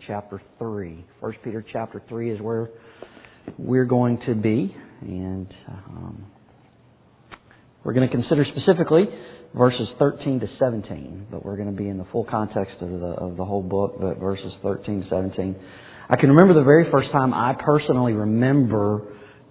chapter 3. 1 Peter chapter 3 is where we're going to be, and we're going to consider specifically verses 13 to 17, but we're going to be in the full context of the whole book, but verses 13 to 17. I can remember the very first time I personally remember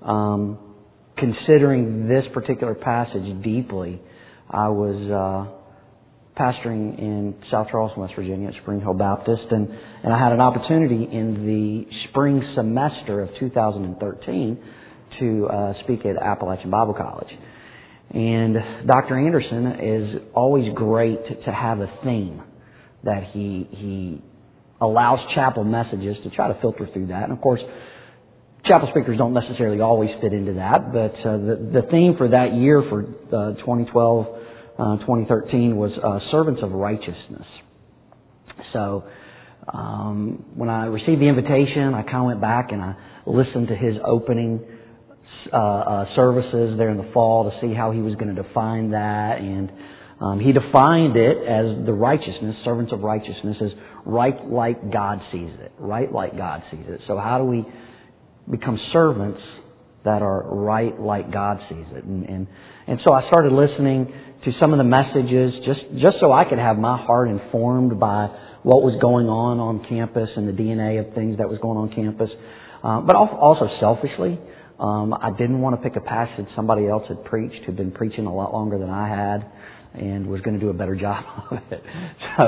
considering this particular passage deeply. I was pastoring in South Charleston, West Virginia at Spring Hill Baptist, and I had an opportunity in the spring semester of 2013 to speak at Appalachian Bible College. And Dr. Anderson is always great to have a theme that he allows chapel messages to try to filter through that. And of course, chapel speakers don't necessarily always fit into that, but the theme for that year, for 2012, 2013, was servants of righteousness. So when I received the invitation, I kind of went back and I listened to his opening services there in the fall to see how he was going to define that. And he defined it as the righteousness, servants of righteousness, as right like God sees it. Right like God sees it. So how do we become servants that are right like God sees it? And so I started listening to some of the messages just so I could have my heart informed by what was going on campus and the DNA of things that was going on campus. But also selfishly, I didn't want to pick a passage somebody else had preached, who'd been preaching a lot longer than I had and was going to do a better job of it. So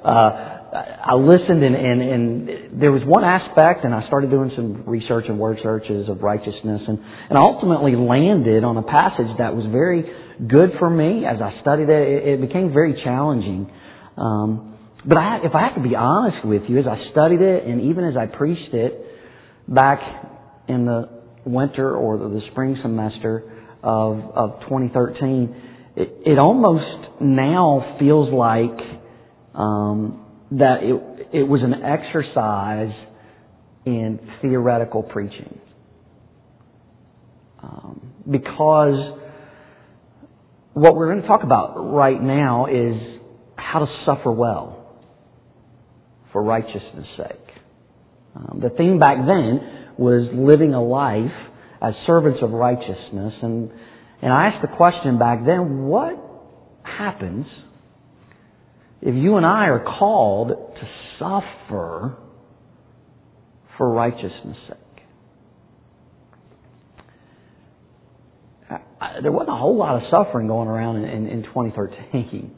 I listened, and there was one aspect, and I started doing some research and word searches of righteousness, and I ultimately landed on a passage that was very good for me as I studied it. It became very challenging. But if I have to be honest with you, as I studied it and even as I preached it back in the winter or the spring semester of 2013, it almost now feels like that it was an exercise in theoretical preaching. Because what we're going to talk about right now is how to suffer well for righteousness' sake. The theme back then was living a life as servants of righteousness, and I asked the question back then, what happens if you and I are called to suffer for righteousness' sake? There wasn't a whole lot of suffering going around in 2013.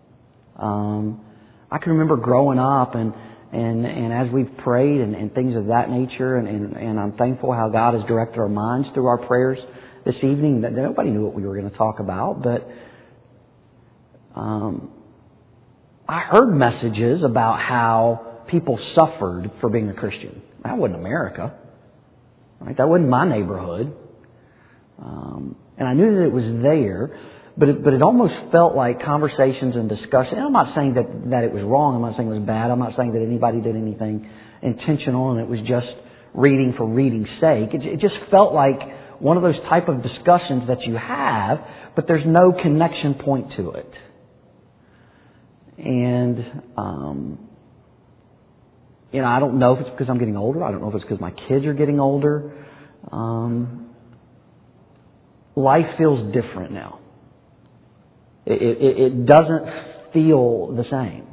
I can remember growing up and as we've prayed and things of that nature, and I'm thankful how God has directed our minds through our prayers this evening, that nobody knew what we were going to talk about, but I heard messages about how people suffered for being a Christian. That wasn't America. Right? That wasn't my neighborhood. And I knew that it was there, but it almost felt like conversations and discussion. And I'm not saying that it was wrong. I'm not saying it was bad. I'm not saying that anybody did anything intentional and it was just reading for reading's sake. It just felt like one of those type of discussions that you have, but there's no connection point to it. And, I don't know if it's because I'm getting older. I don't know if it's because my kids are getting older. Life feels different now. It doesn't feel the same.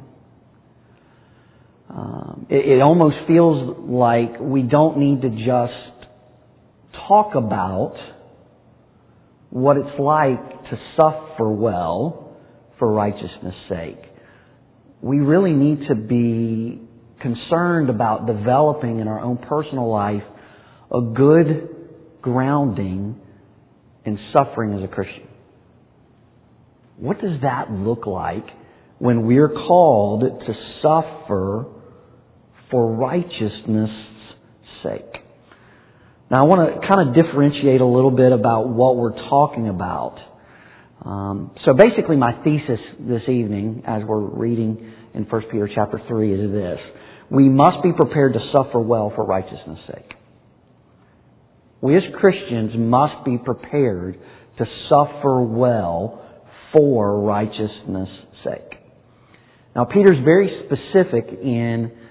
It almost feels like we don't need to just talk about what it's like to suffer well for righteousness' sake. We really need to be concerned about developing in our own personal life a good grounding in suffering as a Christian. What does that look like when we're called to suffer for righteousness' sake? Now I want to kind of differentiate a little bit about what we're talking about. So basically my thesis this evening, as we're reading in 1 Peter chapter 3, is this. We must be prepared to suffer well for righteousness' sake. We as Christians must be prepared to suffer well for righteousness' sake. Now, Peter's very specific in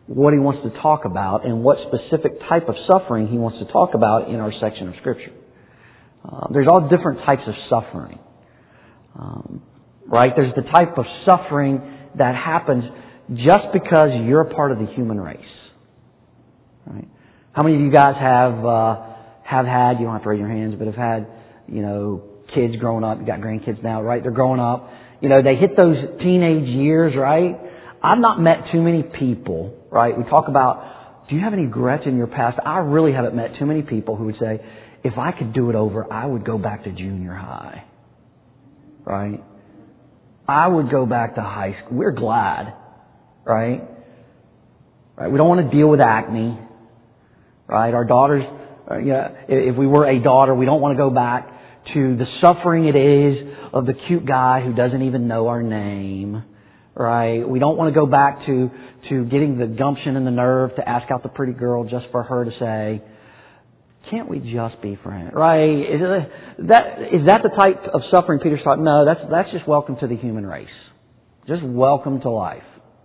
what he wants to talk about and what specific type of suffering he wants to talk about in our section of Scripture. There's all different types of suffering. Right? There's the type of suffering that happens just because you're a part of the human race. Right? How many of you guys have had, you don't have to raise your hands, but have had, kids growing up, you got grandkids now, right? They're growing up. They hit those teenage years, right? I've not met too many people, right? We talk about, do you have any regrets in your past? I really haven't met too many people who would say, if I could do it over, I would go back to junior high. Right? I would go back to high school. We're glad. Right? Right? We don't want to deal with acne. Right? Our daughters, if we were a daughter, we don't want to go back to the suffering it is of the cute guy who doesn't even know our name. Right? We don't want to go back to getting the gumption and the nerve to ask out the pretty girl just for her to say, can't we just be friends? Right? Is that the type of suffering Peter's talking? No, that's just welcome to the human race. Just welcome to life.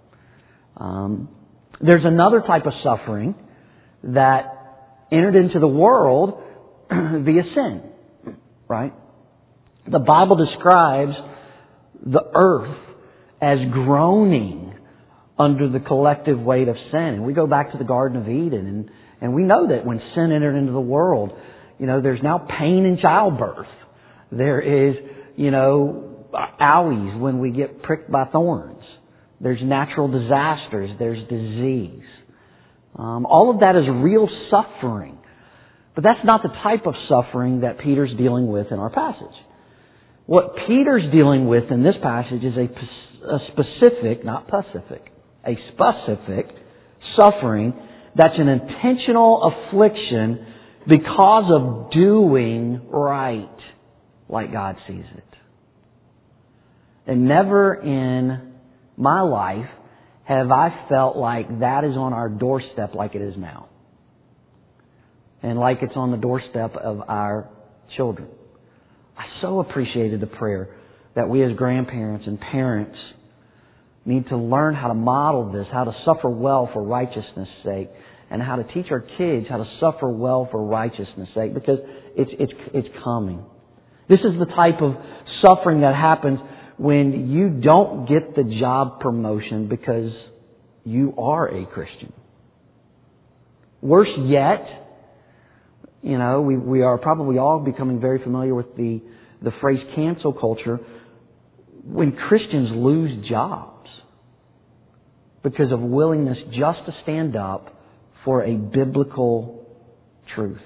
There's another type of suffering that entered into the world via sin. Right? The Bible describes the earth as groaning under the collective weight of sin. And we go back to the Garden of Eden and we know that when sin entered into the world, there's now pain in childbirth. There is, owies when we get pricked by thorns. There's natural disasters. There's disease. All of that is real suffering. But that's not the type of suffering that Peter's dealing with in our passage. What Peter's dealing with in this passage is a specific, not pacific, a specific suffering that's an intentional affliction because of doing right like God sees it. And never in my life have I felt like that is on our doorstep like it is now. And like it's on the doorstep of our children. I so appreciated the prayer that we as grandparents and parents need to learn how to model this, how to suffer well for righteousness' sake, and how to teach our kids how to suffer well for righteousness' sake, because it's coming. This is the type of suffering that happens when you don't get the job promotion because you are a Christian. Worse yet, we are probably all becoming very familiar with the phrase cancel culture, when Christians lose jobs because of willingness just to stand up for a biblical truth.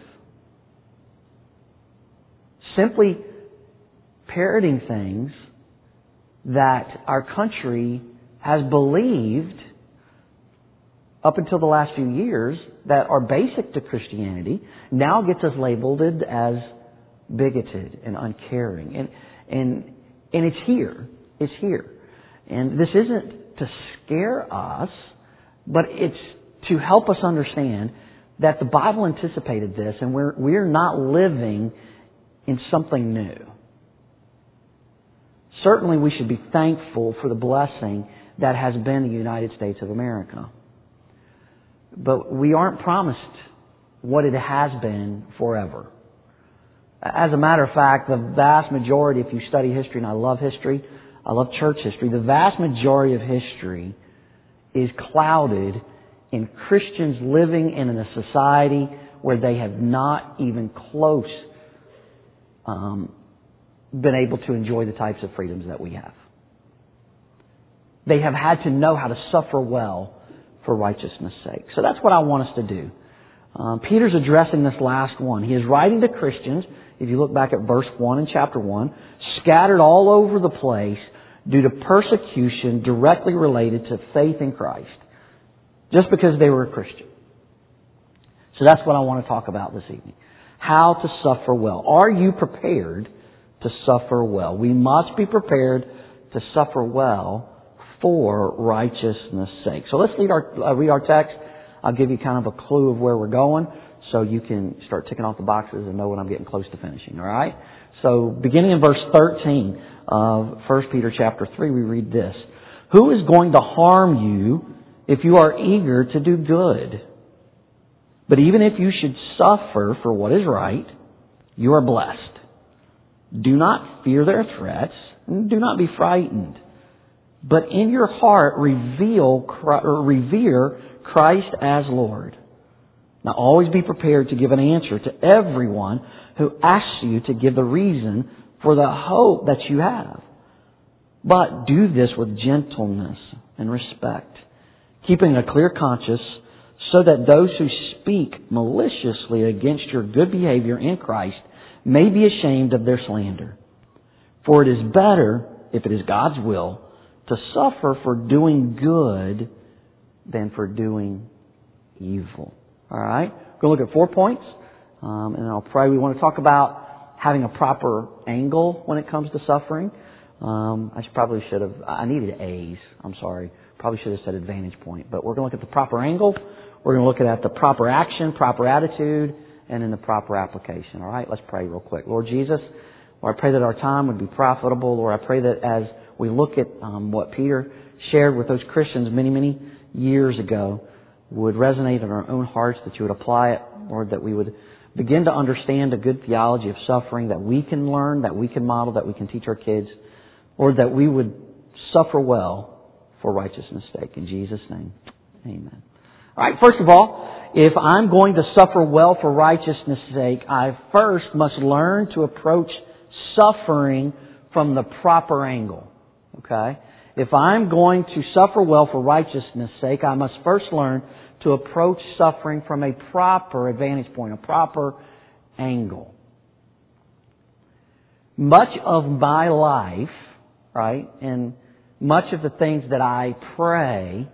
Simply parroting things that our country has believed up until the last few years that are basic to Christianity now gets us labeled as bigoted and uncaring. And it's here. It's here. And this isn't to scare us, but it's to help us understand that the Bible anticipated this and we're not living in something new. Certainly we should be thankful for the blessing that has been the United States of America. But we aren't promised what it has been forever. As a matter of fact, the vast majority, if you study history, and I love history, I love church history, the vast majority of history is clouded in Christians living in a society where they have not even close been able to enjoy the types of freedoms that we have. They have had to know how to suffer well for righteousness' sake. So that's what I want us to do. Peter's addressing this last one. He is writing to Christians, if you look back at verse 1 in chapter 1, scattered all over the place due to persecution directly related to faith in Christ, just because they were a Christian. So that's what I want to talk about this evening. How to suffer well. Are you prepared to suffer well? We must be prepared to suffer well for righteousness' sake. So let's read our text. I'll give you kind of a clue of where we're going so you can start ticking off the boxes and know when I'm getting close to finishing. All right? So beginning in verse 13 of 1 Peter chapter 3, we read this. Who is going to harm you if you are eager to do good. But even if you should suffer for what is right, you are blessed. Do not fear their threats, and do not be frightened. But in your heart revere Christ as Lord. Now always be prepared to give an answer to everyone who asks you to give the reason for the hope that you have. But do this with gentleness and respect, keeping a clear conscience, so that those who speak maliciously against your good behavior in Christ may be ashamed of their slander. For it is better, if it is God's will, to suffer for doing good than for doing evil. All right? We're going to look at 4 points, and I'll pray. We want to talk about having a proper angle when it comes to suffering. I needed A's. I'm sorry. Probably should have said advantage point. But we're going to look at the proper angle. We're going to look at the proper action, proper attitude, and then the proper application. All right? Let's pray real quick. Lord Jesus, Lord, I pray that our time would be profitable. Lord, I pray that as we look at what Peter shared with those Christians many, many years ago would resonate in our own hearts, that you would apply it, Lord, that we would begin to understand a good theology of suffering that we can learn, that we can model, that we can teach our kids. Lord, that we would suffer well for righteousness' sake. In Jesus' name, amen. All right, first of all, if I'm going to suffer well for righteousness' sake, I first must learn to approach suffering from the proper angle. Okay? If I'm going to suffer well for righteousness' sake, I must first learn to approach suffering from a proper advantage point, a proper angle. Much of my life, right, and much of the things that I pray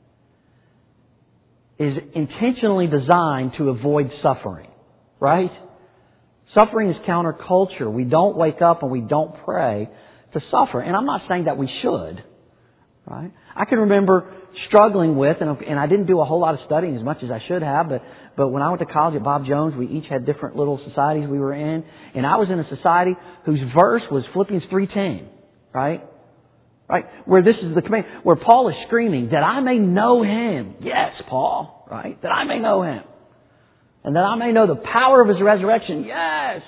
is intentionally designed to avoid suffering, right? Suffering is counterculture. We don't wake up and we don't pray to suffer. And I'm not saying that we should, right? I can remember struggling with, and I didn't do a whole lot of studying as much as I should have, but when I went to college at Bob Jones, we each had different little societies we were in, and I was in a society whose verse was Philippians 3:10, right? Right? Where this is the command, where Paul is screaming, that I may know Him. Yes, Paul, right? That I may know Him. And that I may know the power of His resurrection. Yes.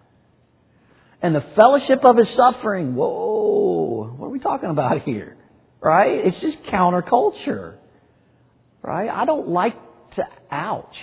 And the fellowship of His suffering. Whoa. What are we talking about here? Right? It's just counterculture. Right? I don't like to ouch.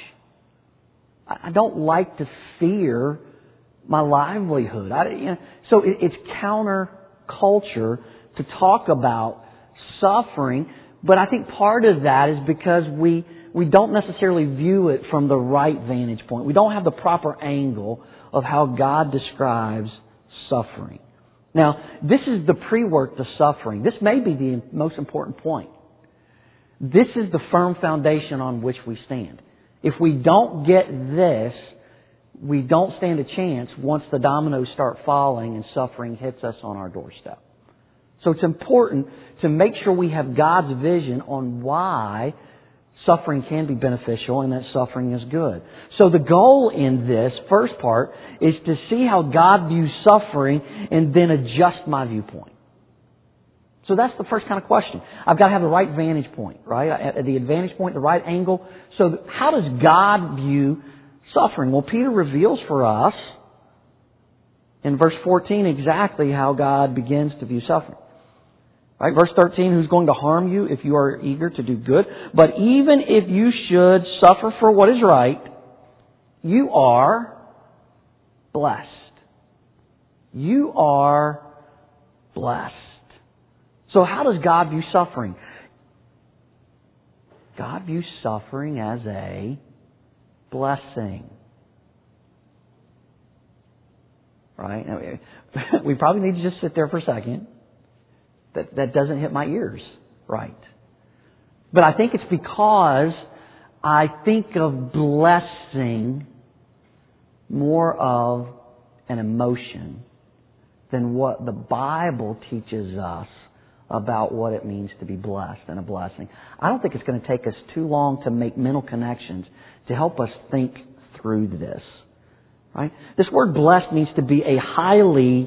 I don't like to fear my livelihood. So it's counterculture to talk about suffering, but I think part of that is because we don't necessarily view it from the right vantage point. We don't have the proper angle of how God describes suffering. Now, this is the pre-work to suffering. This may be the most important point. This is the firm foundation on which we stand. If we don't get this, we don't stand a chance once the dominoes start falling and suffering hits us on our doorstep. So it's important to make sure we have God's vision on why suffering can be beneficial and that suffering is good. So the goal in this first part is to see how God views suffering and then adjust my viewpoint. So that's the first kind of question. I've got to have the right vantage point, right? The advantage point, the right angle. So how does God view suffering? Well, Peter reveals for us in verse 14 exactly how God begins to view suffering. Right, verse 13, who's going to harm you if you are eager to do good? But even if you should suffer for what is right, you are blessed. You are blessed. So how does God view suffering? God views suffering as a blessing. Right? Now, we probably need to just sit there for a second. That doesn't hit my ears right. But I think it's because I think of blessing more of an emotion than what the Bible teaches us about what it means to be blessed and a blessing. I don't think it's going to take us too long to make mental connections to help us think through this. Right? This word blessed means to be a highly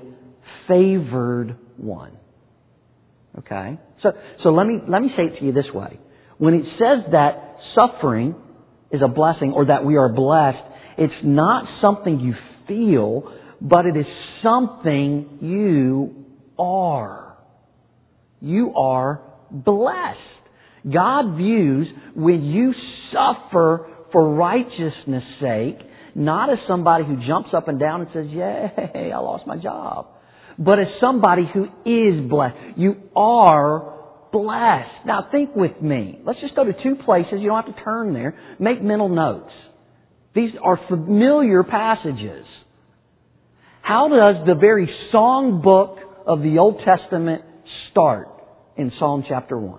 favored one. Okay? So let me say it to you this way. When it says that suffering is a blessing or that we are blessed, it's not something you feel, but it is something you are. You are blessed. God views when you suffer for righteousness' sake, not as somebody who jumps up and down and says, "Yay, I lost my job," but as somebody who is blessed. You are blessed. Now think with me. Let's just go to two places. You don't have to turn there. Make mental notes. These are familiar passages. How does the very song book of the Old Testament start in Psalm chapter 1?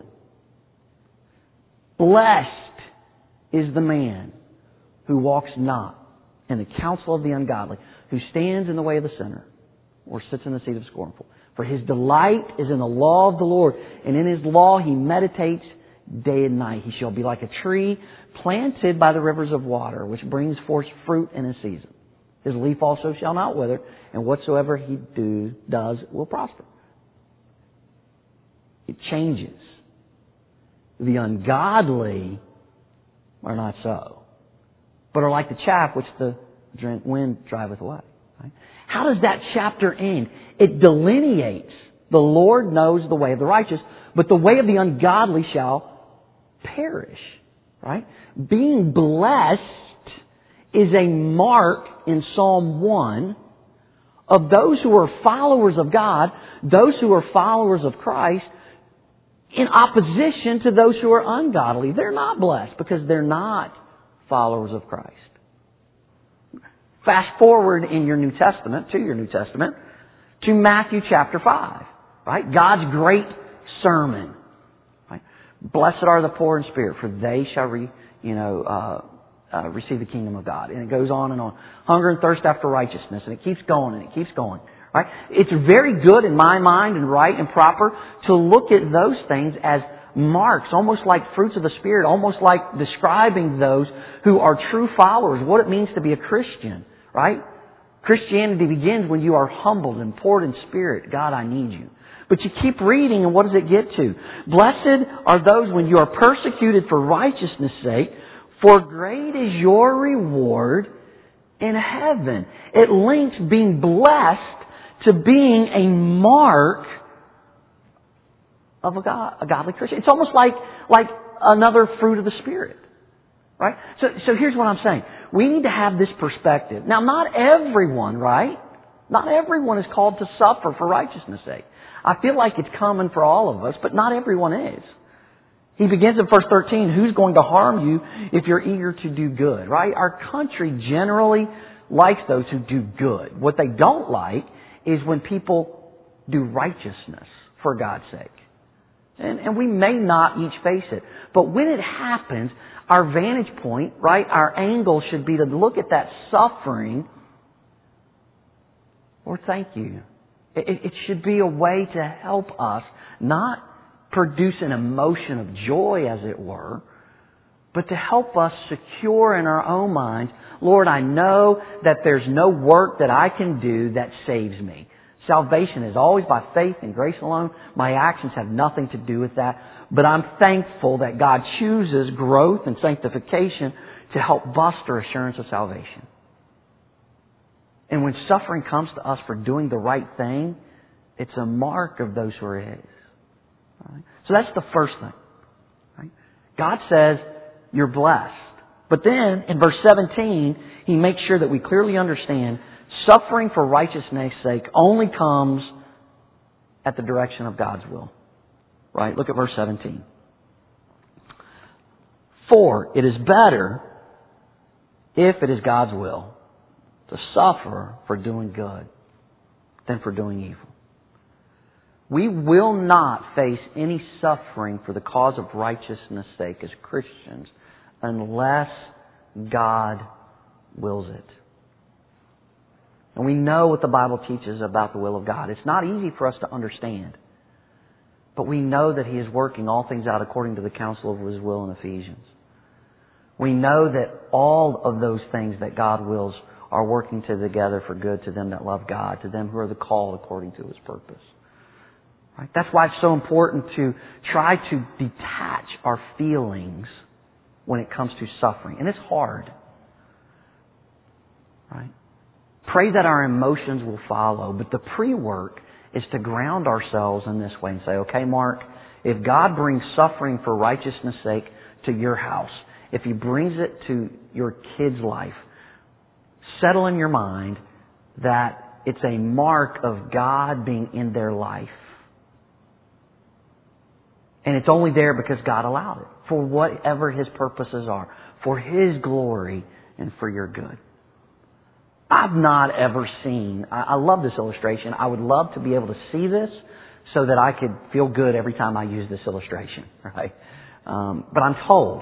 Blessed is the man who walks not in the counsel of the ungodly, who stands in the way of the sinner, or sits in the seat of the scornful. For his delight is in the law of the Lord, and in his law he meditates day and night. He shall be like a tree planted by the rivers of water, which brings forth fruit in his season. His leaf also shall not wither, and whatsoever he does will prosper. It changes. The ungodly are not so, but are like the chaff which the wind driveth away. Right? How does that chapter end? It delineates the Lord knows the way of the righteous, but the way of the ungodly shall perish. Right? Being blessed is a mark in Psalm 1 of those who are followers of God, those who are followers of Christ, in opposition to those who are ungodly. They're not blessed because they're not followers of Christ. Fast forward in your New Testament, to Matthew chapter 5. Right? God's great sermon. Right? Blessed are the poor in spirit, for they shall receive the kingdom of God. And it goes on and on. Hunger and thirst after righteousness. And it keeps going and it keeps going. Right? It's very good in my mind and right and proper to look at those things as marks, almost like fruits of the Spirit, almost like describing those who are true followers, what it means to be a Christian. Right? Christianity begins when you are humbled and poured in spirit. God, I need you. But you keep reading, and what does it get to? Blessed are those when you are persecuted for righteousness' sake, for great is your reward in heaven. It links being blessed to being a mark of a godly Christian. It's almost like another fruit of the Spirit. Right? So here's what I'm saying. We need to have this perspective. Now, not everyone, right? Not everyone is called to suffer for righteousness' sake. I feel like it's common for all of us, but not everyone is. He begins in verse 13, who's going to harm you if you're eager to do good, right? Our country generally likes those who do good. What they don't like is when people do righteousness for God's sake. And we may not each face it. But when it happens, our vantage point, right, our angle should be to look at that suffering, Lord, thank you. It should be a way to help us not produce an emotion of joy, as it were, but to help us secure in our own minds, Lord, I know that there's no work that I can do that saves me. Salvation is always by faith and grace alone. My actions have nothing to do with that. But I'm thankful that God chooses growth and sanctification to help buster assurance of salvation. And when suffering comes to us for doing the right thing, it's a mark of those who are His. Right? So that's the first thing. Right? God says, you're blessed. But then, in verse 17, He makes sure that we clearly understand suffering for righteousness' sake only comes at the direction of God's will. Right? Look at verse 17. For it is better, if it is God's will, to suffer for doing good than for doing evil. We will not face any suffering for the cause of righteousness' sake as Christians unless God wills it. And we know what the Bible teaches about the will of God. It's not easy for us to understand. But we know that He is working all things out according to the counsel of His will in Ephesians. We know that all of those things that God wills are working together for good to them that love God, to them who are the called according to His purpose. Right? That's why it's so important to try to detach our feelings when it comes to suffering. And it's hard. Right? Pray that our emotions will follow, but the pre-work is to ground ourselves in this way and say, okay, Mark, if God brings suffering for righteousness' sake to your house, if He brings it to your kid's life, settle in your mind that it's a mark of God being in their life. And it's only there because God allowed it, for whatever His purposes are, for His glory and for your good. I've not ever seen, I love this illustration. I would love to be able to see this so that I could feel good every time I use this illustration, right? But I'm told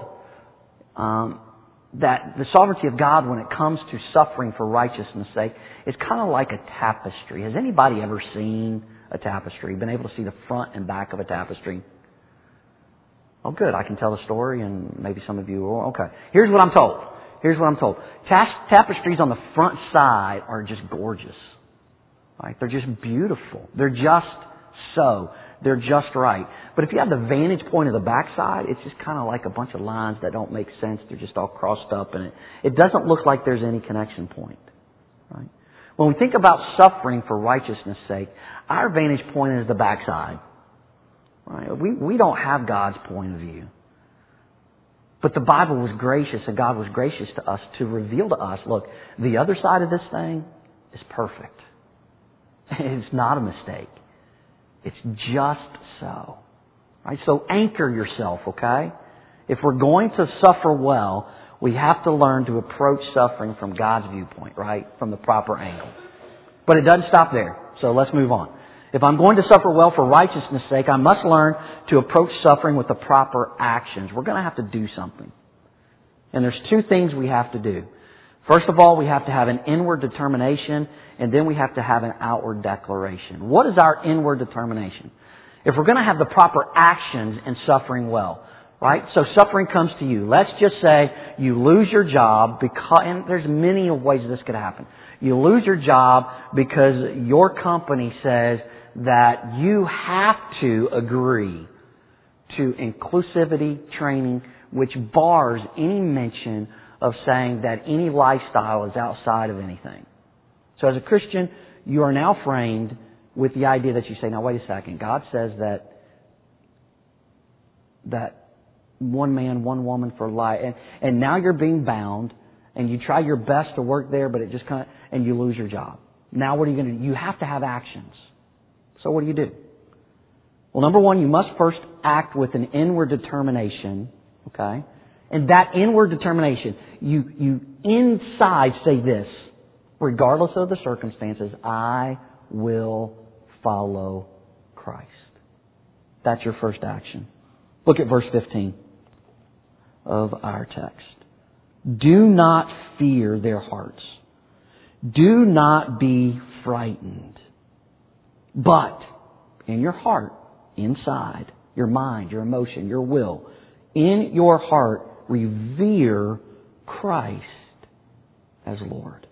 that the sovereignty of God when it comes to suffering for righteousness' sake is kind of like a tapestry. Has anybody ever seen a tapestry? Been able to see the front and back of a tapestry? Oh, good. I can tell the story, and maybe some of you will. Okay. Here's what I'm told. Tapestries on the front side are just gorgeous. Right? They're just beautiful. They're just so. They're just right. But if you have the vantage point of the back side, it's just kind of like a bunch of lines that don't make sense. They're just all crossed up, and it doesn't look like there's any connection point. Right? When we think about suffering for righteousness' sake, our vantage point is the backside. Right? We don't have God's point of view. But the Bible was gracious, and God was gracious to us to reveal to us, look, the other side of this thing is perfect. It's not a mistake. It's just so. Right? So anchor yourself, okay? If we're going to suffer well, we have to learn to approach suffering from God's viewpoint, right? From the proper angle. But it doesn't stop there. So let's move on. If I'm going to suffer well for righteousness' sake, I must learn to approach suffering with the proper actions. We're going to have to do something. And there's two things we have to do. First of all, we have to have an inward determination, and then we have to have an outward declaration. What is our inward determination? If we're going to have the proper actions in suffering well, right? So suffering comes to you. Let's just say you lose your job because, and there's many ways this could happen. You lose your job because your company says that you have to agree to inclusivity training, which bars any mention of saying that any lifestyle is outside of anything. So as a Christian, you are now framed with the idea that you say, now wait a second, God says that one man, one woman for life, and now you're being bound, and you try your best to work there, but it just kind of, and you lose your job. Now what are you going to do? You have to have actions. So what do? Well, number one, you must first act with an inward determination, okay? And that inward determination, you inside say this, regardless of the circumstances, I will follow Christ. That's your first action. Look at verse 15 of our text. Do not fear their hearts. Do not be frightened. But in your heart, inside, your mind, your emotion, your will, in your heart, revere Christ as Lord.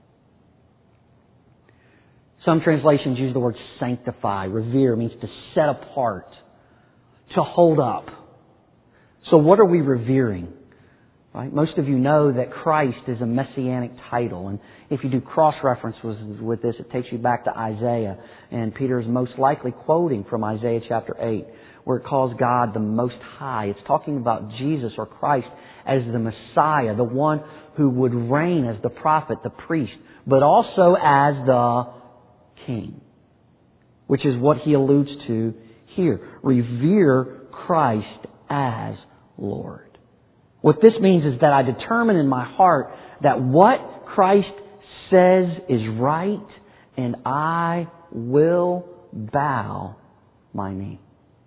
Some translations use the word sanctify. Revere means to set apart, to hold up. So what are we revering? Right? Most of you know that Christ is a messianic title. And if you do cross-reference with this, it takes you back to Isaiah. And Peter is most likely quoting from Isaiah chapter 8, where it calls God the Most High. It's talking about Jesus or Christ as the Messiah, the one who would reign as the prophet, the priest, but also as the King, which is what he alludes to here. Revere Christ as Lord. What this means is that I determine in my heart that what Christ says is right, and I will bow my knee.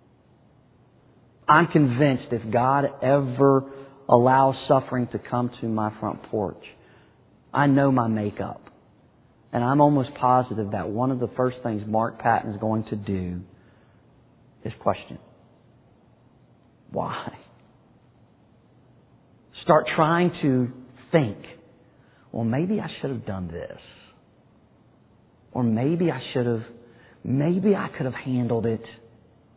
I'm convinced if God ever allows suffering to come to my front porch, I know my makeup. And I'm almost positive that one of the first things Mark Patton is going to do is question. Why? Start trying to think, well, maybe I should have done this. Or maybe I could have handled it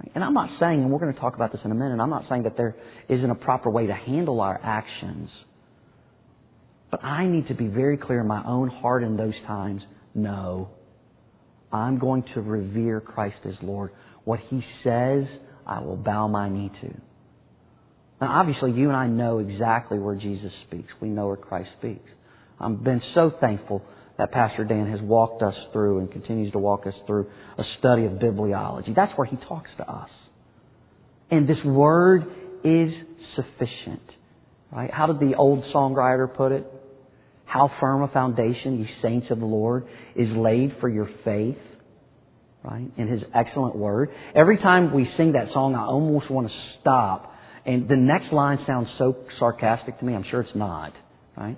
And I'm not saying, and we're going to talk about this in a minute, I'm not saying that there isn't a proper way to handle our actions. But I need to be very clear in my own heart in those times. No. I'm going to revere Christ as Lord. What He says, I will bow my knee to. Now, obviously, you and I know exactly where Jesus speaks. We know where Christ speaks. I've been so thankful that Pastor Dan has walked us through and continues to walk us through a study of bibliology. That's where he talks to us. And this Word is sufficient. Right? How did the old songwriter put it? How firm a foundation, ye saints of the Lord, is laid for your faith. Right? In His excellent Word. Every time we sing that song, I almost want to stop. And the next line sounds so sarcastic to me. I'm sure it's not. Right?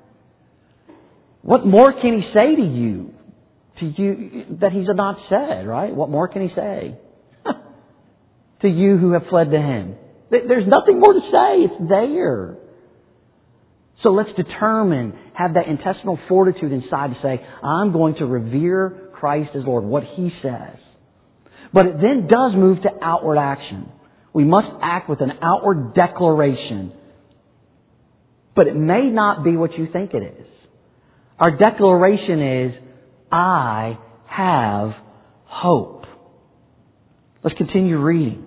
What more can He say to you that He's not said, right? What more can He say? To you who have fled to Him. There's nothing more to say. It's there. So let's determine, have that intestinal fortitude inside to say, I'm going to revere Christ as Lord, what He says. But it then does move to outward action. We must act with an outward declaration. But it may not be what you think it is. Our declaration is, I have hope. Let's continue reading.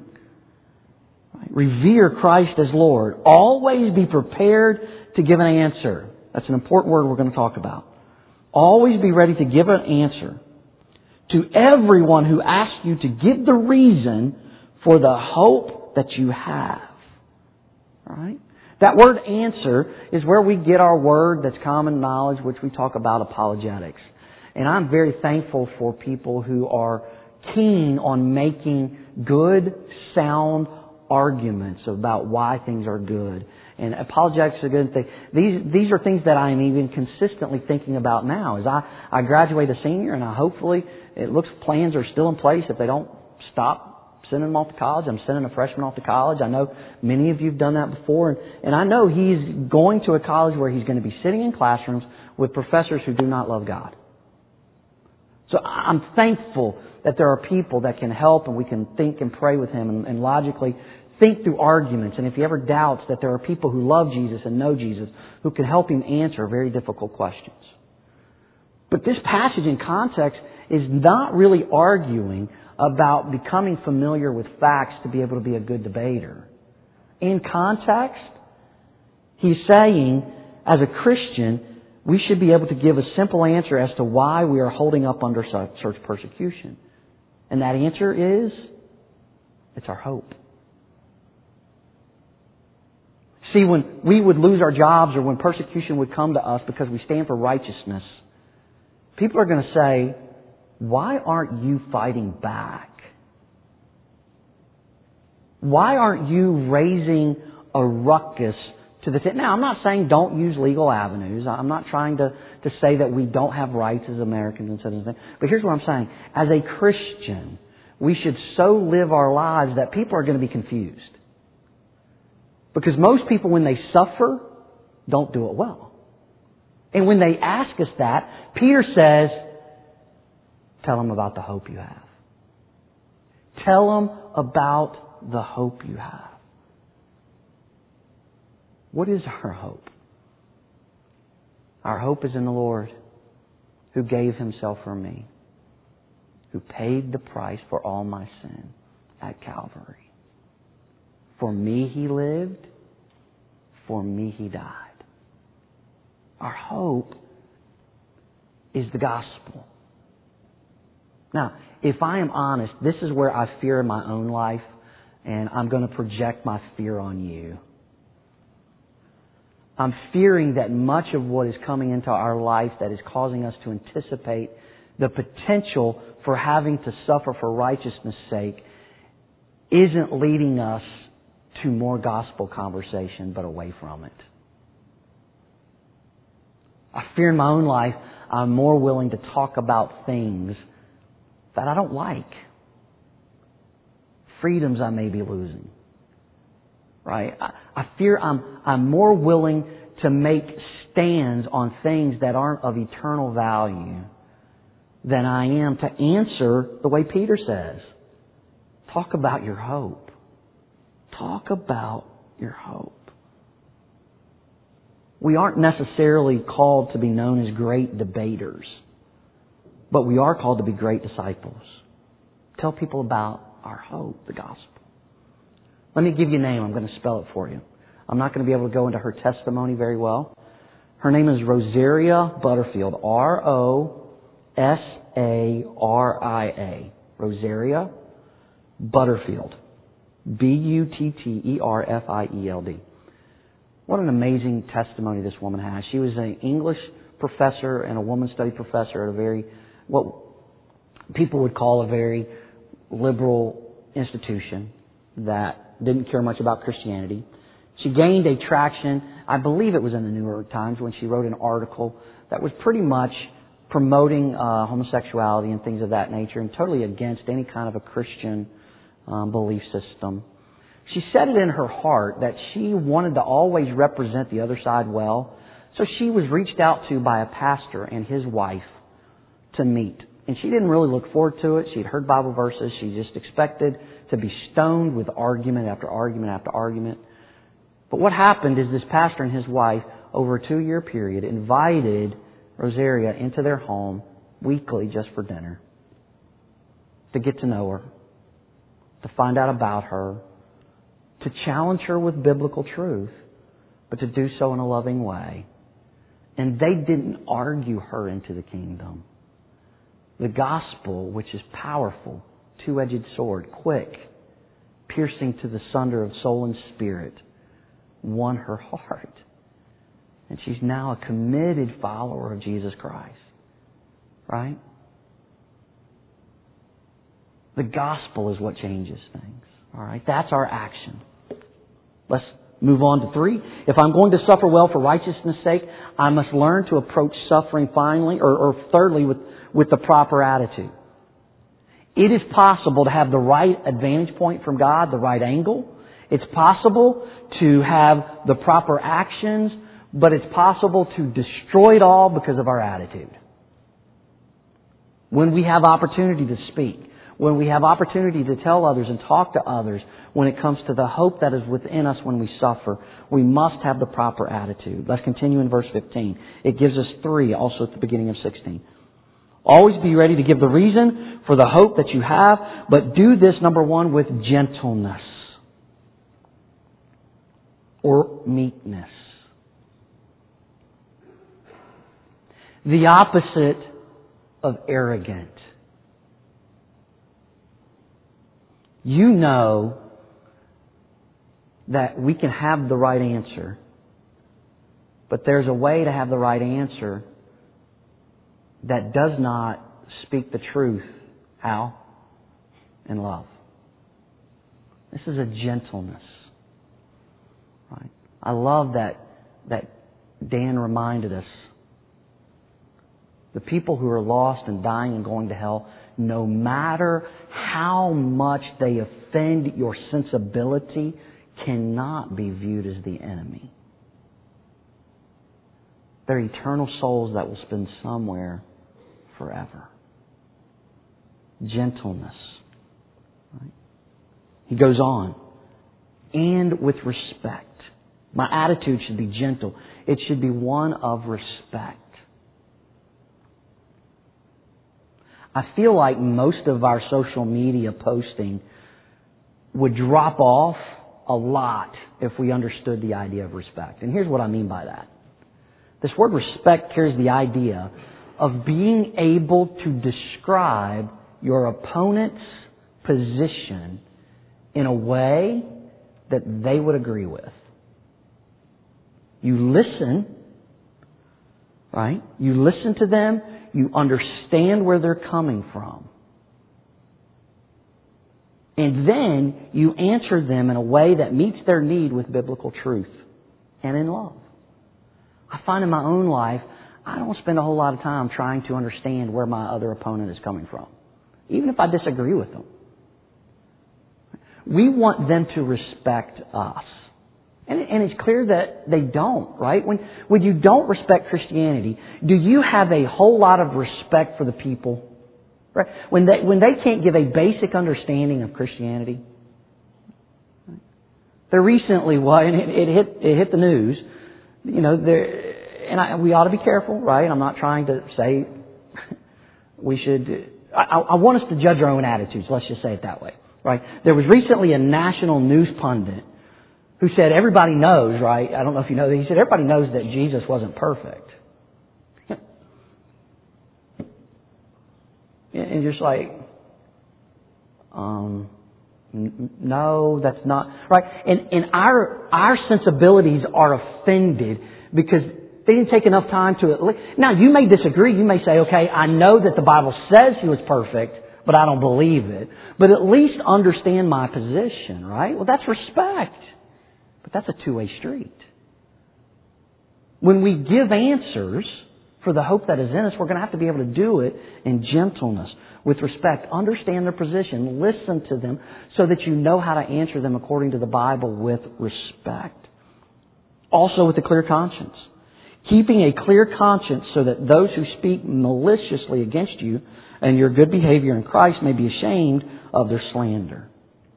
Revere Christ as Lord. Always be prepared to give an answer. That's an important word we're going to talk about. Always be ready to give an answer to everyone who asks you to give the reason for the hope that you have. Right? That word answer is where we get our word that's common knowledge, which we talk about apologetics. And I'm very thankful for people who are keen on making good, sound arguments about why things are good. And apologetics are a good thing. These are things that I'm even consistently thinking about now. As I graduate a senior, and hopefully it looks plans are still in place if they don't stop sending them off to college. I'm sending a freshman off to college. I know many of you have done that before. And I know he's going to a college where he's going to be sitting in classrooms with professors who do not love God. So I'm thankful that there are people that can help and we can think and pray with him and logically think through arguments. And if he ever doubts, that there are people who love Jesus and know Jesus who can help him answer very difficult questions. But this passage in context is not really arguing about becoming familiar with facts to be able to be a good debater. In context, he's saying, as a Christian, we should be able to give a simple answer as to why we are holding up under such persecution. And that answer is, it's our hope. See, when we would lose our jobs or when persecution would come to us because we stand for righteousness, people are going to say, why aren't you fighting back? Why aren't you raising a ruckus to the Now, I'm not saying don't use legal avenues. I'm not trying to say that we don't have rights as Americans and citizens. But here's what I'm saying. As a Christian, we should so live our lives that people are going to be confused. Because most people, when they suffer, don't do it well. And when they ask us that, Peter says, tell them about the hope you have. Tell them about the hope you have. What is our hope? Our hope is in the Lord who gave Himself for me, who paid the price for all my sin at Calvary. For me He lived, for me He died. Our hope is the gospel. Now, if I am honest, this is where I fear in my own life, and I'm going to project my fear on you. I'm fearing that much of what is coming into our life that is causing us to anticipate the potential for having to suffer for righteousness' sake isn't leading us to more gospel conversation, but away from it. I fear in my own life I'm more willing to talk about things that I don't like. Freedoms I may be losing. Right? I fear I'm more willing to make stands on things that aren't of eternal value than I am to answer the way Peter says. Talk about your hope. Talk about your hope. We aren't necessarily called to be known as great debaters, but we are called to be great disciples. Tell people about our hope, the gospel. Let me give you a name. I'm going to spell it for you. I'm not going to be able to go into her testimony very well. Her name is Rosaria Butterfield. Rosaria. Rosaria Butterfield. Butterfield. What an amazing testimony this woman has. She was an English professor and a women's study professor at what people would call a very liberal institution that didn't care much about Christianity. She gained a traction, I believe it was in the New York Times, when she wrote an article that was pretty much promoting homosexuality and things of that nature and totally against any kind of a Christian belief system. She said it in her heart that she wanted to always represent the other side well. So she was reached out to by a pastor and his wife to meet. And she didn't really look forward to it. She'd heard Bible verses. She just expected to be stoned with argument after argument after argument. But what happened is this pastor and his wife, over a 2-year period, invited Rosaria into their home weekly just for dinner, to get to know her, to find out about her, to challenge her with biblical truth, but to do so in a loving way. And they didn't argue her into the kingdom. The gospel, which is powerful, two-edged sword, quick, piercing to the sunder of soul and spirit, won her heart. And she's now a committed follower of Jesus Christ. Right? The gospel is what changes things. All right? That's our action. Let's move on to 3. If I'm going to suffer well for righteousness' sake, I must learn to approach suffering finally, or thirdly, with the proper attitude. It is possible to have the right advantage point from God, the right angle. It's possible to have the proper actions, but it's possible to destroy it all because of our attitude. When we have opportunity to speak, when we have opportunity to tell others and talk to others, when it comes to the hope that is within us when we suffer, we must have the proper attitude. Let's continue in verse 15. It gives us 3 also at the beginning of 16. Always be ready to give the reason for the hope that you have, but do this, number 1, with gentleness or meekness. The opposite of arrogant. You know that we can have the right answer, but there's a way to have the right answer that does not speak the truth. How? In love. This is a gentleness. Right? I love that Dan reminded us. The people who are lost and dying and going to hell, no matter how much they offend your sensibility, cannot be viewed as the enemy. They're eternal souls that will spend somewhere forever. Gentleness. Right? He goes on. And with respect. My attitude should be gentle. It should be one of respect. I feel like most of our social media posting would drop off a lot if we understood the idea of respect. And here's what I mean by that. This word respect carries the idea of being able to describe your opponent's position in a way that they would agree with. You listen, right? You listen to them. You understand where they're coming from. And then you answer them in a way that meets their need with biblical truth and in love. I find in my own life, I don't spend a whole lot of time trying to understand where my other opponent is coming from, even if I disagree with them. We want them to respect us. And it's clear that they don't, right? When you don't respect Christianity, do you have a whole lot of respect for the people? Right? When they can't give a basic understanding of Christianity. There recently was, and it hit the news, you know, we ought to be careful, right? I'm not trying to say we should, I want us to judge our own attitudes, let's just say it that way, right? There was recently a national news pundit who said everybody knows, right? I don't know if you know that. He said everybody knows that Jesus wasn't perfect. And you're just like, no, that's not right. And our sensibilities are offended because they didn't take enough time to. Now you may disagree. You may say, okay, I know that the Bible says He was perfect, but I don't believe it. But at least understand my position, right? Well, that's respect. But that's a two-way street. When we give answers for the hope that is in us, we're going to have to be able to do it in gentleness, with respect. Understand their position. Listen to them so that you know how to answer them according to the Bible with respect. Also with a clear conscience. Keeping a clear conscience so that those who speak maliciously against you and your good behavior in Christ may be ashamed of their slander.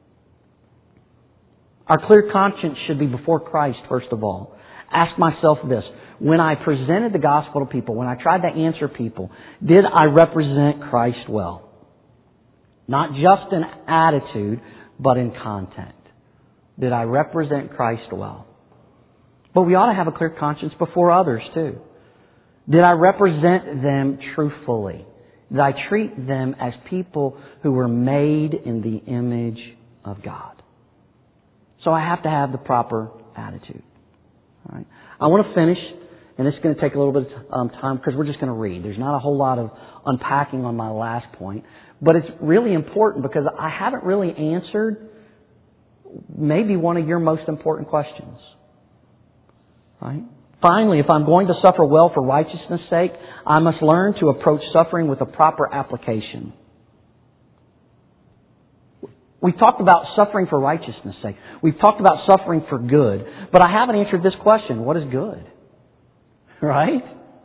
Our clear conscience should be before Christ, first of all. Ask myself this. When I presented the gospel to people, when I tried to answer people, did I represent Christ well? Not just in attitude, but in content. Did I represent Christ well? But we ought to have a clear conscience before others too. Did I represent them truthfully? Did I treat them as people who were made in the image of God? So I have to have the proper attitude. All right. I want to finish, and it's going to take a little bit of time because we're just going to read. There's not a whole lot of unpacking on my last point, but it's really important because I haven't really answered maybe one of your most important questions. Right? Finally, if I'm going to suffer well for righteousness' sake, I must learn to approach suffering with a proper application. We've talked about suffering for righteousness' sake. We've talked about suffering for good. But I haven't answered this question. What is good? Right?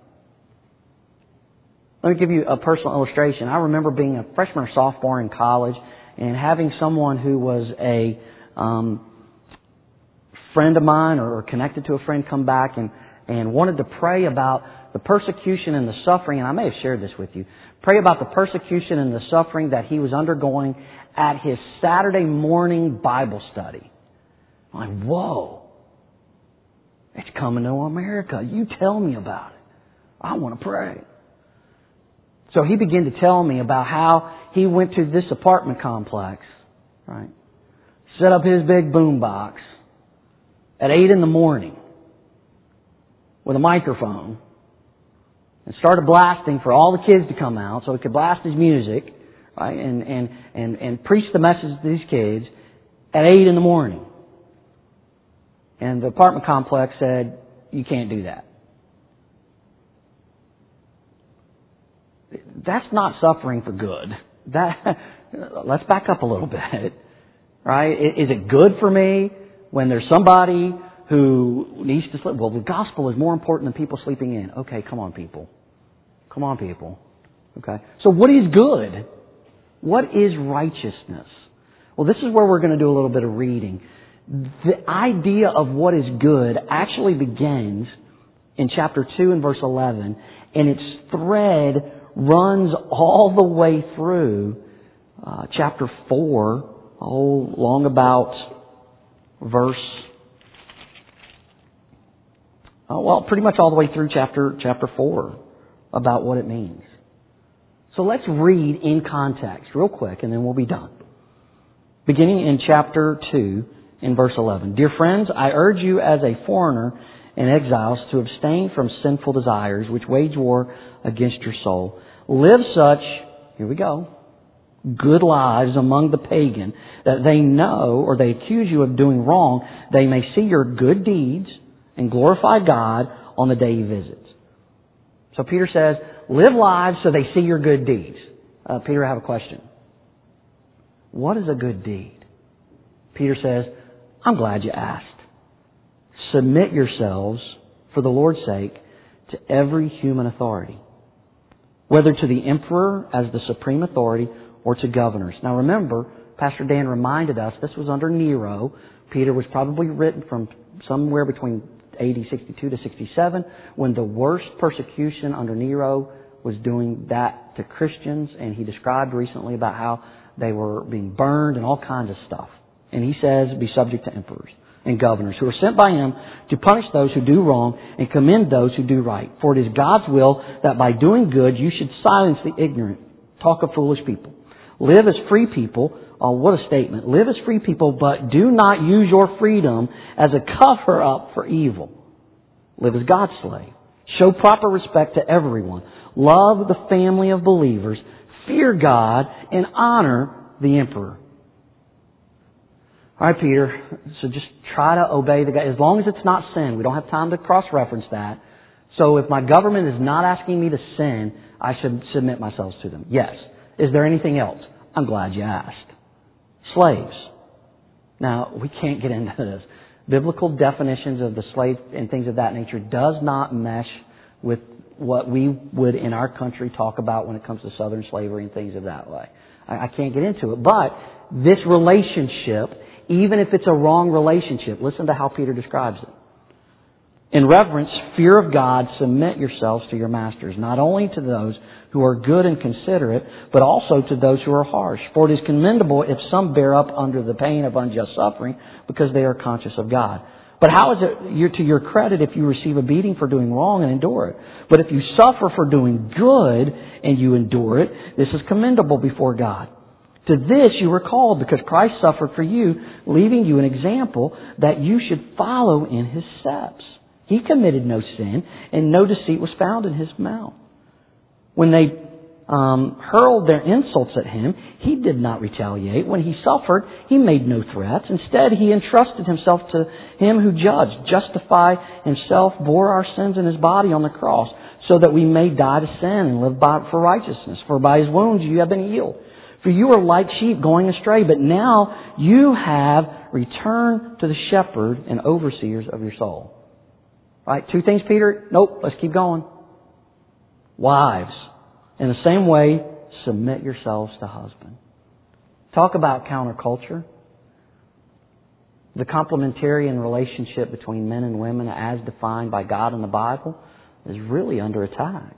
Let me give you a personal illustration. I remember being a freshman or sophomore in college and having someone who was a friend of mine or connected to a friend come back and wanted to pray about the persecution and the suffering, and I may have shared this with you, pray about the persecution and the suffering that he was undergoing at his Saturday morning Bible study. I'm like, whoa, it's coming to America. You tell me about it. I want to pray. So he began to tell me about how he went to this apartment complex, right? Set up his big boom box at 8 a.m. with a microphone and started blasting for all the kids to come out so he could blast his music, right, and preach the message to these kids at 8 a.m. And the apartment complex said, you can't do that. That's not suffering for good. Let's back up a little bit, right? Is it good for me when there's somebody who needs to sleep? Well, the gospel is more important than people sleeping in. Okay, come on, people. Come on, people. Okay. So what is good? What is righteousness? Well, this is where we're going to do a little bit of reading. The idea of what is good actually begins in chapter 2 and verse 11, and its thread runs all the way through chapter 4, long about verse, pretty much all the way through chapter 4 about what it means. So let's read in context real quick and then we'll be done. Beginning in chapter 2 in verse 11. Dear friends, I urge you as a foreigner and exiles to abstain from sinful desires which wage war against your soul. Live such, here we go, good lives among the pagan, that they know or they accuse you of doing wrong, they may see your good deeds and glorify God on the day He visits. So Peter says, live lives so they see your good deeds. Peter, I have a question. What is a good deed? Peter says, I'm glad you asked. Submit yourselves, for the Lord's sake, to every human authority, whether to the emperor as the supreme authority or to governors. Now remember, Pastor Dan reminded us this was under Nero. Peter was probably written from somewhere between AD 62 to 67 when the worst persecution under Nero was doing that to Christians, and he described recently about how they were being burned and all kinds of stuff. And he says, be subject to emperors and governors who are sent by him to punish those who do wrong and commend those who do right. For it is God's will that by doing good you should silence the ignorant, talk of foolish people. Live as free people. Oh, what a statement. Live as free people, but do not use your freedom as a cover-up for evil. Live as God's slave. Show proper respect to everyone. Love the family of believers. Fear God and honor the emperor. All right, Peter, so just try to obey the guy. As long as it's not sin. We don't have time to cross-reference that. So if my government is not asking me to sin, I should submit myself to them. Yes. Is there anything else? I'm glad you asked. Slaves. Now, we can't get into this. Biblical definitions of the slave and things of that nature does not mesh with what we would in our country talk about when it comes to Southern slavery and things of that way. I can't get into it. But this relationship, even if it's a wrong relationship, listen to how Peter describes it. In reverence, fear of God, submit yourselves to your masters, not only to those who are good and considerate, but also to those who are harsh. For it is commendable if some bear up under the pain of unjust suffering, because they are conscious of God. But how is it to your credit if you receive a beating for doing wrong and endure it? But if you suffer for doing good and you endure it, this is commendable before God. To this you were called, because Christ suffered for you, leaving you an example that you should follow in His steps. He committed no sin, and no deceit was found in His mouth. When they hurled their insults at Him, He did not retaliate. When He suffered, He made no threats. Instead, He entrusted Himself to Him who judged, justified Himself, bore our sins in His body on the cross, so that we may die to sin and live for righteousness. For by His wounds you have been healed. For you were like sheep going astray, but now you have returned to the shepherd and overseers of your soul. Right? 2 things, Peter? Nope. Let's keep going. Wives, in the same way, submit yourselves to husband. Talk about counterculture. The complementarian relationship between men and women as defined by God in the Bible is really under attack.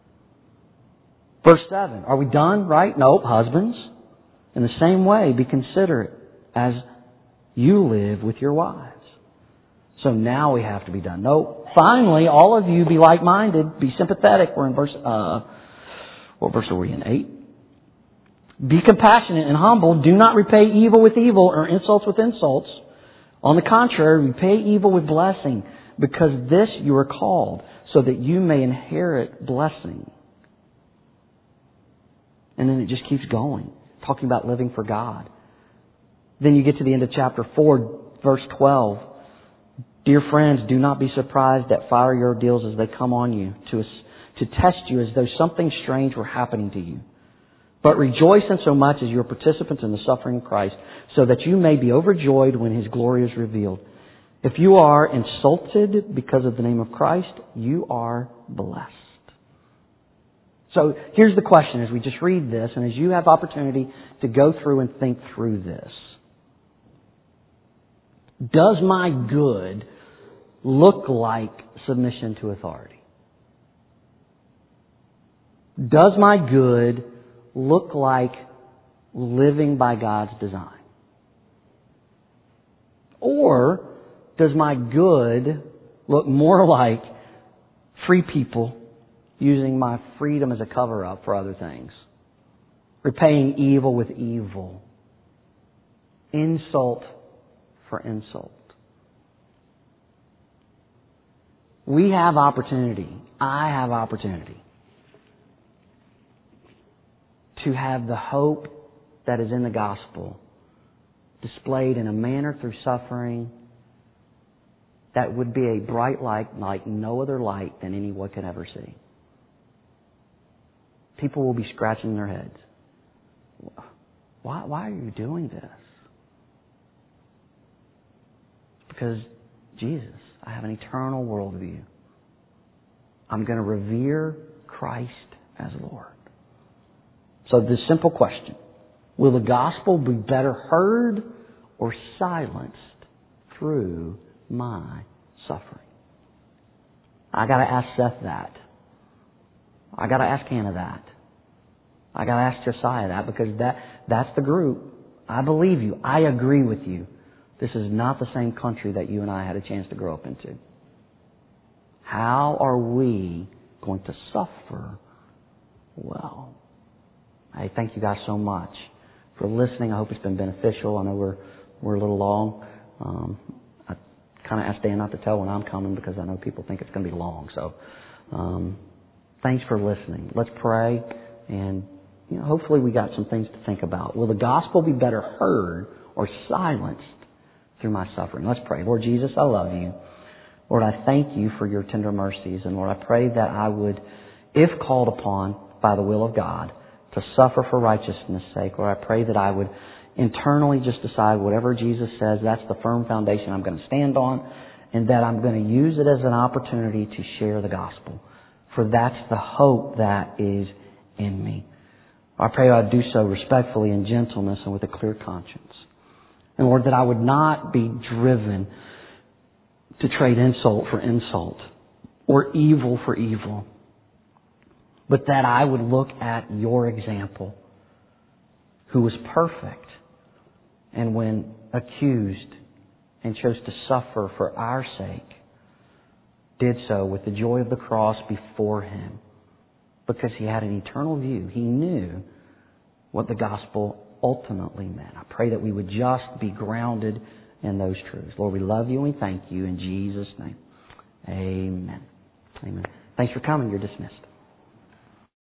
Verse 7. Are we done? Right? Nope. Husbands, in the same way, be considerate as you live with your wives. So now we have to be done. No. Finally, all of you be like-minded. Be sympathetic. We're in verse, what verse are we in? 8. Be compassionate and humble. Do not repay evil with evil or insults with insults. On the contrary, repay evil with blessing, because this you are called, so that you may inherit blessing. And then it just keeps going, talking about living for God. Then you get to the end of chapter 4, verse 12. Dear friends, do not be surprised at fiery ordeals as they come on you to test you as though something strange were happening to you. But rejoice in so much as you are participants in the suffering of Christ, so that you may be overjoyed when His glory is revealed. If you are insulted because of the name of Christ, you are blessed. So here's the question as we just read this, and as you have opportunity to go through and think through this. Does my good look like submission to authority? Does my good look like living by God's design? Or does my good look more like free people using my freedom as a cover-up for other things? Repaying evil with evil. Insult for insult. We have opportunity. I have opportunity to have the hope that is in the gospel displayed in a manner through suffering that would be a bright light like no other light than anyone can ever see. People will be scratching their heads. Why are you doing this? Because Jesus, I have an eternal worldview. I'm going to revere Christ as Lord. So this simple question, will the gospel be better heard or silenced through my suffering? I got to ask Seth that. I got to ask Hannah that. I got to ask Josiah that, because that's the group. I believe you. I agree with you. This is not the same country that you and I had a chance to grow up into. How are we going to suffer well? I thank you guys so much for listening. I hope it's been beneficial. I know we're a little long. I kind of asked Dan not to tell when I'm coming, because I know people think it's going to be long. So thanks for listening. Let's pray, and hopefully we got some things to think about. Will the gospel be better heard or silenced through my suffering? Let's pray. Lord Jesus, I love you. Lord, I thank you for your tender mercies. And Lord, I pray that I would, if called upon by the will of God, to suffer for righteousness' sake, Lord, I pray that I would internally just decide whatever Jesus says, that's the firm foundation I'm going to stand on, and that I'm going to use it as an opportunity to share the gospel. For that's the hope that is in me. I pray I'd do so respectfully, in gentleness, and with a clear conscience. And Lord, that I would not be driven to trade insult for insult or evil for evil, but that I would look at your example, who was perfect, and when accused and chose to suffer for our sake, did so with the joy of the cross before Him, because He had an eternal view. He knew what the gospel ultimately meant. I pray that we would just be grounded in those truths. Lord, we love you and we thank you in Jesus' name. Amen. Amen. Thanks for coming. You're dismissed.